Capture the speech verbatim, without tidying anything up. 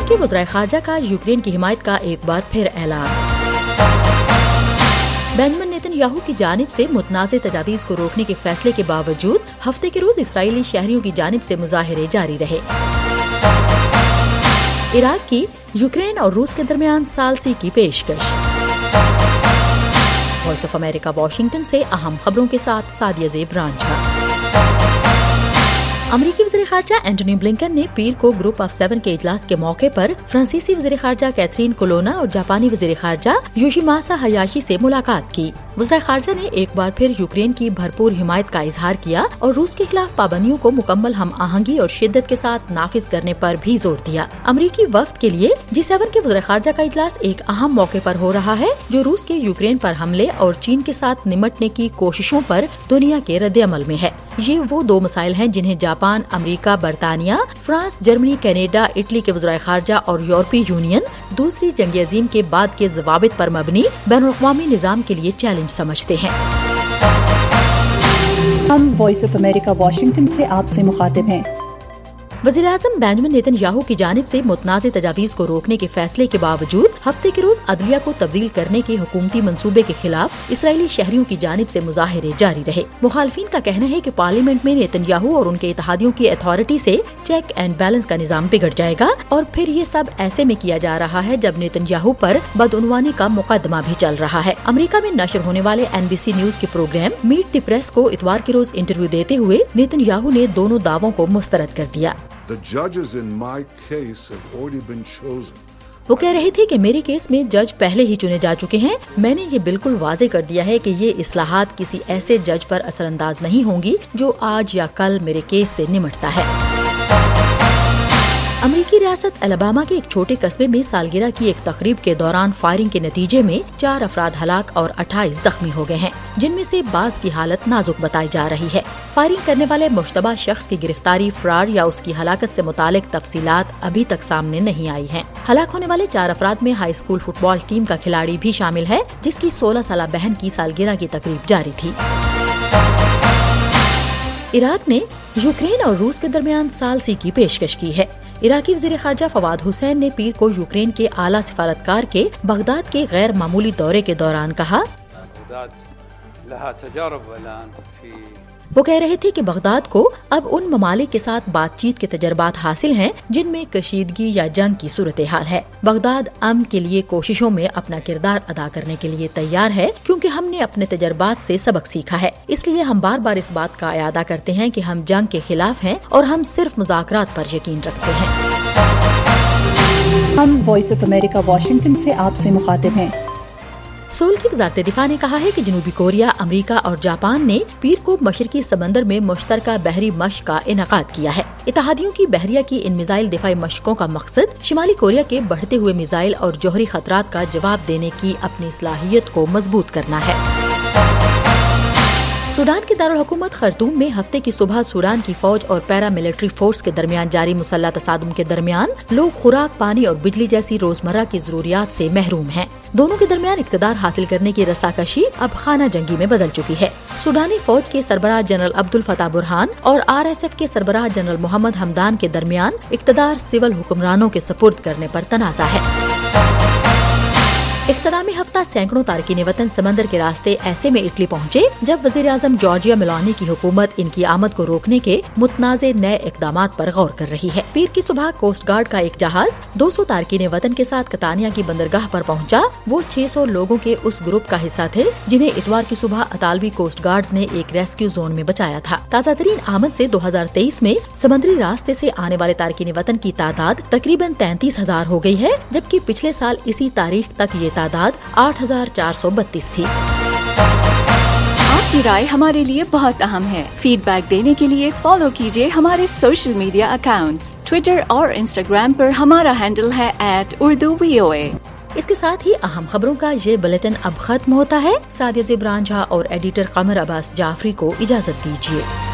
امریکی وزرائے خارجہ کا یوکرین کی حمایت کا ایک بار پھر اعلان۔ بنجمن نیتن یاہو کی جانب سے متنازع تجاویز کو روکنے کے فیصلے کے باوجود ہفتے کے روز اسرائیلی شہریوں کی جانب سے مظاہرے جاری رہے۔ عراق کی یوکرین اور روس کے درمیان ثالثی کی پیشکش۔ وائس آف امریکہ واشنگٹن سے اہم خبروں کے ساتھ سعدیہ زیب رانجھا۔ امریکی وزیر خارجہ اینٹونی بلنکن نے پیر کو گروپ آف سیون کے اجلاس کے موقع پر فرانسیسی وزیر خارجہ کیتھرین کولونا اور جاپانی وزیر خارجہ یوشیماسا ہایاشی سے ملاقات کی۔ وزیر خارجہ نے ایک بار پھر یوکرین کی بھرپور حمایت کا اظہار کیا اور روس کے خلاف پابندیوں کو مکمل ہم آہنگی اور شدت کے ساتھ نافذ کرنے پر بھی زور دیا۔ امریکی وفد کے لیے جی سیون کے وزیر خارجہ کا اجلاس ایک اہم موقع پر ہو رہا ہے جو روس کے یوکرین پر حملے اور چین کے ساتھ نمٹنے کی کوششوں پر دنیا کے رد عمل میں ہے۔ یہ وہ دو مسائل ہیں جنہیں جاپان، امریکہ، برطانیہ، فرانس، جرمنی، کینیڈا، اٹلی کے وزرائے خارجہ اور یورپی یونین دوسری جنگ عظیم کے بعد کے ضوابط پر مبنی بین الاقوامی نظام کے لیے چیلنج سمجھتے ہیں۔ ہم وائس آف امریکہ واشنگٹن سے آپ سے مخاطب ہیں۔ وزیر اعظم بنجمن نیتن یاہو کی جانب سے متنازع تجاویز کو روکنے کے فیصلے کے باوجود ہفتے کے روز عدلیہ کو تبدیل کرنے کے حکومتی منصوبے کے خلاف اسرائیلی شہریوں کی جانب سے مظاہرے جاری رہے۔ مخالفین کا کہنا ہے کہ پارلیمنٹ میں نیتن یاہو اور ان کے اتحادیوں کی اتھارٹی سے چیک اینڈ بیلنس کا نظام بگڑ جائے گا اور پھر یہ سب ایسے میں کیا جا رہا ہے جب نیتن یاہو پر بدعنوانی کا مقدمہ بھی چل رہا ہے۔ امریکہ میں نشر ہونے والے این بی سی نیوز کے پروگرام میٹ دی پریس کو اتوار کے روز انٹرویو دیتے ہوئے نیتن یاہو نے دونوں دعووں کو مسترد کر دیا۔ The judges in my case have already been chosen. وہ کہہ رہے تھے کہ میرے کیس میں جج پہلے ہی چنے جا چکے ہیں۔ میں نے یہ بالکل واضح کر دیا ہے کہ یہ اصلاحات کسی ایسے جج پر اثر انداز نہیں ہوں گی جو آج یا کل میرے کیس سے نمٹتا ہے۔ امریکی ریاست الاباما کے ایک چھوٹے قصبے میں سالگرہ کی ایک تقریب کے دوران فائرنگ کے نتیجے میں چار افراد ہلاک اور اٹھائیس زخمی ہو گئے ہیں، جن میں سے بعض کی حالت نازک بتائی جا رہی ہے۔ فائرنگ کرنے والے مشتبہ شخص کی گرفتاری، فرار یا اس کی ہلاکت سے متعلق تفصیلات ابھی تک سامنے نہیں آئی ہیں۔ ہلاک ہونے والے چار افراد میں high school football team کا کھلاڑی بھی شامل ہے جس کی سولہ سالہ بہن کی سالگرہ کی تقریب جاری تھی۔ عراق نے یوکرین اور روس کے درمیان ثالثی کی پیشکش کی ہے۔ عراقی وزیر خارجہ فواد حسین نے پیر کو یوکرین کے اعلیٰ سفارتکار کے بغداد کے غیر معمولی دورے کے دوران کہا، وہ کہہ رہے تھے کہ بغداد کو اب ان ممالک کے ساتھ بات چیت کے تجربات حاصل ہیں جن میں کشیدگی یا جنگ کی صورتحال ہے۔ بغداد امن کے لیے کوششوں میں اپنا کردار ادا کرنے کے لیے تیار ہے کیونکہ ہم نے اپنے تجربات سے سبق سیکھا ہے۔ اس لیے ہم بار بار اس بات کا اعادہ کرتے ہیں کہ ہم جنگ کے خلاف ہیں اور ہم صرف مذاکرات پر یقین رکھتے ہیں۔ ہم وائس آف امریکہ واشنگٹن سے آپ سے مخاطب ہیں۔ سول کی وزارت دفاع نے کہا ہے کہ جنوبی کوریا، امریکہ اور جاپان نے پیر کو مشرقی سمندر میں مشترکہ بحری مشق کا انعقاد کیا ہے۔ اتحادیوں کی بحریہ کی ان میزائل دفاعی مشقوں کا مقصد شمالی کوریا کے بڑھتے ہوئے میزائل اور جوہری خطرات کا جواب دینے کی اپنی صلاحیت کو مضبوط کرنا ہے۔ سوڈان کے دارالحکومت خرطوم میں ہفتے کی صبح سوڈان کی فوج اور پیرا ملٹری فورس کے درمیان جاری مسلح تصادم کے درمیان لوگ خوراک، پانی اور بجلی جیسی روزمرہ کی ضروریات سے محروم ہیں۔ دونوں کے درمیان اقتدار حاصل کرنے کی رساکشی اب خانہ جنگی میں بدل چکی ہے۔ سوڈانی فوج کے سربراہ جنرل عبد الفتاح برہان اور آر ایس ایف کے سربراہ جنرل محمد حمدان کے درمیان اقتدار سول حکمرانوں کے سپرد کرنے پر تنازع ہے۔ اختتامی ہفتہ سینکڑوں تارکین وطن سمندر کے راستے ایسے میں اٹلی پہنچے جب وزیر اعظم جارجیا میلانی کی حکومت ان کی آمد کو روکنے کے متنازع نئے اقدامات پر غور کر رہی ہے۔ پیر کی صبح کوسٹ گارڈ کا ایک جہاز دو سو تارکین وطن کے ساتھ کتانیا کی بندرگاہ پر پہنچا۔ وہ چھ سو لوگوں کے اس گروپ کا حصہ تھے جنہیں اتوار کی صبح اطالوی کوسٹ گارڈز نے ایک ریسکیو زون میں بچایا تھا۔ تازہ ترین آمد سے دو ہزار تیئیس میں سمندری راستے سے آنے والے تارکین وطن کی تعداد تقریباً تینتیس ہزار ہو گئی ہے، جبکہ پچھلے سال اسی تاریخ تک یہ تعداد آٹھ ہزار چار سو بتیس تھی۔ آپ کی رائے ہمارے لیے بہت اہم ہے۔ فیڈ بیک دینے کے لیے فالو کیجیے ہمارے سوشل میڈیا اکاؤنٹس۔ ٹویٹر اور انسٹاگرام پر ہمارا ہینڈل ہے ایٹ اردو وی او اے۔ اس کے ساتھ ہی اہم خبروں کا یہ بلیٹن اب ختم ہوتا ہے۔ سعدیہ زیب رانجھا اور ایڈیٹر قمر عباس جعفری کو اجازت دیجیے۔